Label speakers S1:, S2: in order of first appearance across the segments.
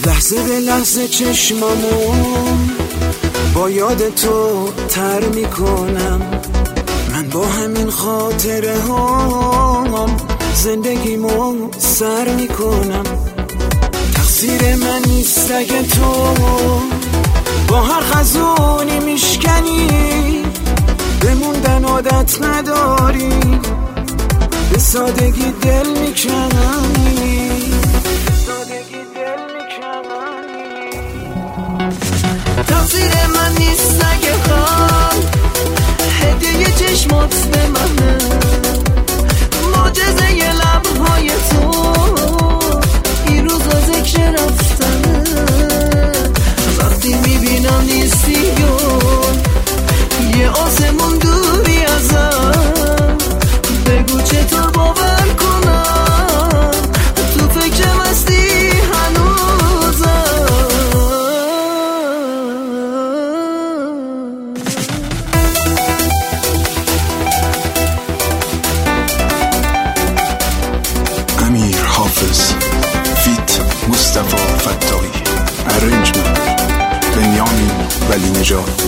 S1: لحظه به لحظه چشمامو با یاد تو تر میکنم. من با همین خاطره هم زندگیمو سر میکنم. تقصیر من نیست اگه تو با هر خزونی میشکنی، بموندن عادت نداری، به سادگی دل میکنی.
S2: تقصیر من نیست اگه خواهم هدیه چشمات به منه، معجزه ی لبهای تو این روزا ذکر رفتنه. وقتی میبینم نیستی یه آسمون دوری ازم، بگو چطور باور کنم تو فکرم هستی هنوزم.
S3: امیر حافظ فیت مصطفی فتاحی، ارنجمنت بنیامین ولی نژاد.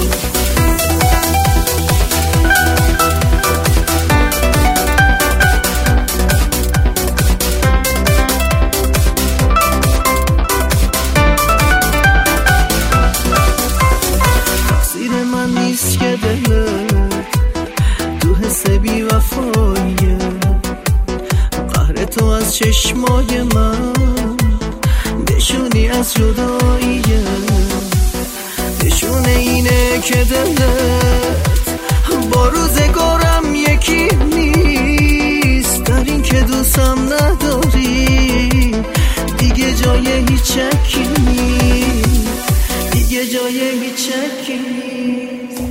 S2: تقصیر من نیست که دلت تو حس بی وفاییه، قهر تو از چشمای من نشونی از جداییه. نشونه اینه که دلت با روزگارم یکی نیست، در این که دوستم نداری دیگه جای هیچ شکی نیست، دیگه جای هیچ شکی نیست.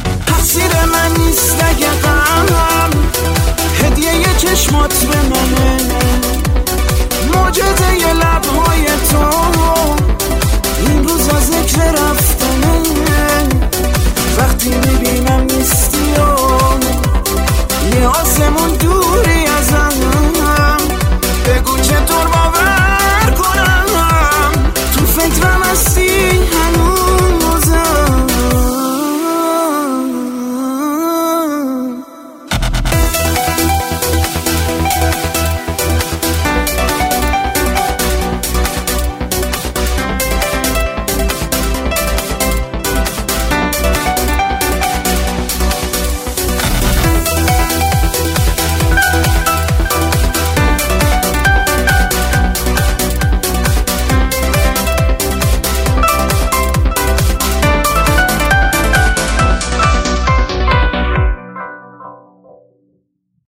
S1: تقصیر من نیست اگه غم هدیه ی چشمات به منه،